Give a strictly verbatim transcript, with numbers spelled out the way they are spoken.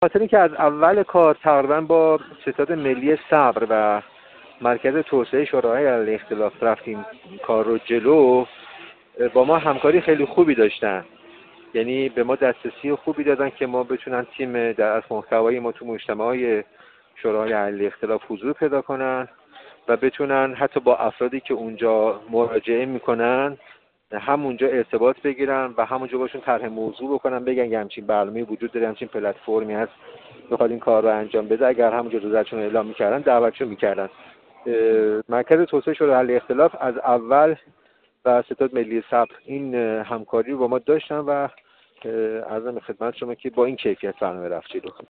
خاطر اینکه از اول کار تقریبا با ستاد ملی صبر و مرکز توسعه شوراهای علیه اختلاف رفتیم کار رو جلو، با ما همکاری خیلی خوبی داشتن. یعنی به ما دسترسی خوبی دادن که ما بتونن تیم در از محتوای ما تو مجتمعهای شوراهای علیه اختلاف حضور پیدا کنن و بتونن حتی با افرادی که اونجا مراجعه میکنن همونجا ارتباط بگیرن و همونجا باشون طرح موضوع بکنن، بگن یه همچین برنامه‌ای وجود داره، همچین پلتفرمی هست بخواد این کار رو انجام بده. اگر همونجا رضایتشون رو اعلام میکردن دعوتشون میکردن. مرکز توسعه شورای علیه اختلاف از اول و ستاد ملی صبر این همکاری رو با ما داشتن و عرضم خدمت شما که با این کیفیت برنامه رفت جلو.